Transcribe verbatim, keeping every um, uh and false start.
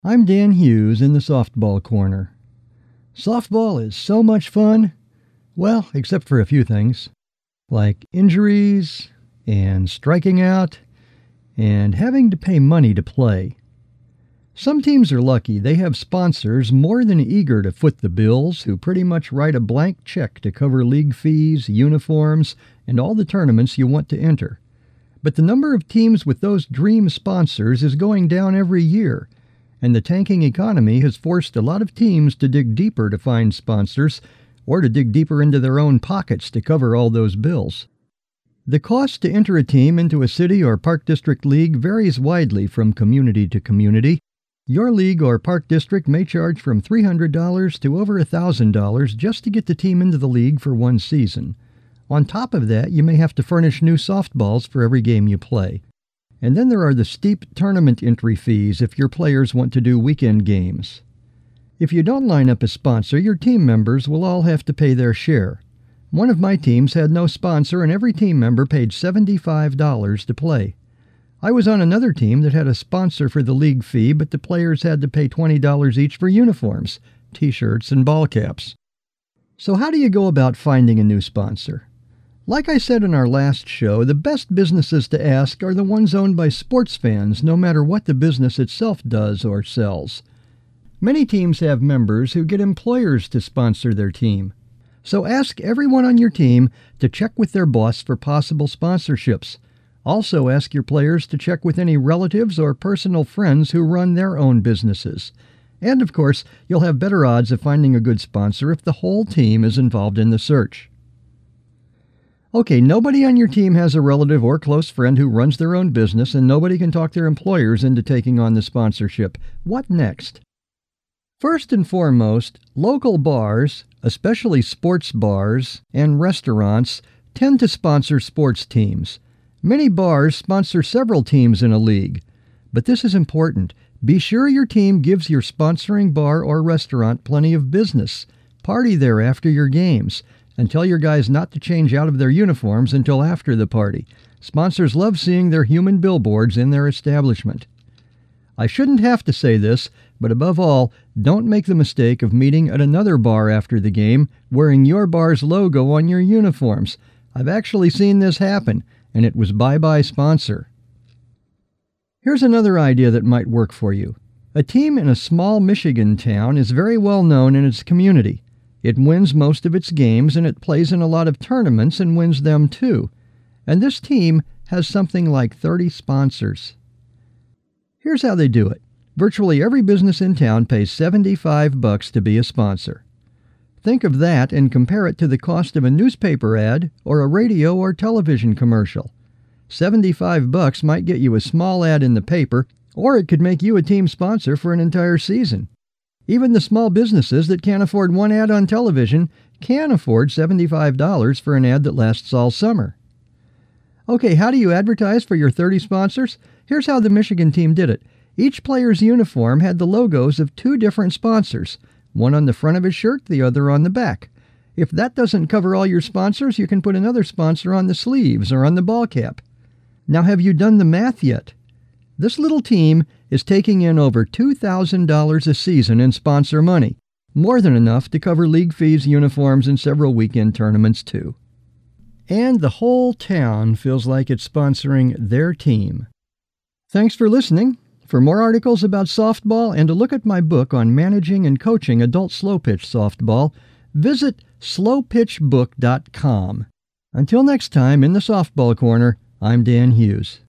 I'm Dan Hughes in the softball corner. Softball is so much fun. Well, except for a few things, like injuries and striking out and having to pay money to play. Some teams are lucky. They have sponsors more than eager to foot the bills who pretty much write a blank check to cover league fees, uniforms, and all the tournaments you want to enter. But the number of teams with those dream sponsors is going down every year, and the tanking economy has forced a lot of teams to dig deeper to find sponsors or to dig deeper into their own pockets to cover all those bills. The cost to enter a team into a city or park district league varies widely from community to community. Your league or park district may charge from three hundred dollars to over one thousand dollars just to get the team into the league for one season. On top of that, you may have to furnish new softballs for every game you play. And then there are the steep tournament entry fees if your players want to do weekend games. If you don't line up a sponsor, your team members will all have to pay their share. One of my teams had no sponsor, and every team member paid seventy-five dollars to play. I was on another team that had a sponsor for the league fee, but the players had to pay twenty dollars each for uniforms, t-shirts, and ball caps. So how do you go about finding a new sponsor? Like I said in our last show, the best businesses to ask are the ones owned by sports fans, no matter what the business itself does or sells. Many teams have members who get employers to sponsor their team. So ask everyone on your team to check with their boss for possible sponsorships. Also ask your players to check with any relatives or personal friends who run their own businesses. And of course, you'll have better odds of finding a good sponsor if the whole team is involved in the search. Okay, nobody on your team has a relative or close friend who runs their own business, and nobody can talk their employers into taking on the sponsorship. What next? First and foremost, local bars, especially sports bars and restaurants, tend to sponsor sports teams. Many bars sponsor several teams in a league. But this is important. Be sure your team gives your sponsoring bar or restaurant plenty of business. Party there after your games. And tell your guys not to change out of their uniforms until after the party. Sponsors love seeing their human billboards in their establishment. I shouldn't have to say this, but above all, don't make the mistake of meeting at another bar after the game wearing your bar's logo on your uniforms. I've actually seen this happen, and it was bye-bye sponsor. Here's another idea that might work for you. A team in a small Michigan town is very well known in its community. It wins most of its games, and it plays in a lot of tournaments and wins them too. And this team has something like thirty sponsors. Here's how they do it. Virtually every business in town pays seventy-five bucks to be a sponsor. Think of that and compare it to the cost of a newspaper ad or a radio or television commercial. seventy-five bucks might get you a small ad in the paper, or it could make you a team sponsor for an entire season. Even the small businesses that can't afford one ad on television can afford seventy-five dollars for an ad that lasts all summer. Okay, how do you advertise for your thirty sponsors? Here's how the Michigan team did it. Each player's uniform had the logos of two different sponsors, one on the front of his shirt, the other on the back. If that doesn't cover all your sponsors, you can put another sponsor on the sleeves or on the ball cap. Now, have you done the math yet? This little team is taking in over two thousand dollars a season in sponsor money, more than enough to cover league fees, uniforms, and several weekend tournaments too. And the whole town feels like it's sponsoring their team. Thanks for listening. For more articles about softball and to look at my book on managing and coaching adult slow pitch softball, visit slow pitch book dot com. Until next time, in the softball corner, I'm Dan Hughes.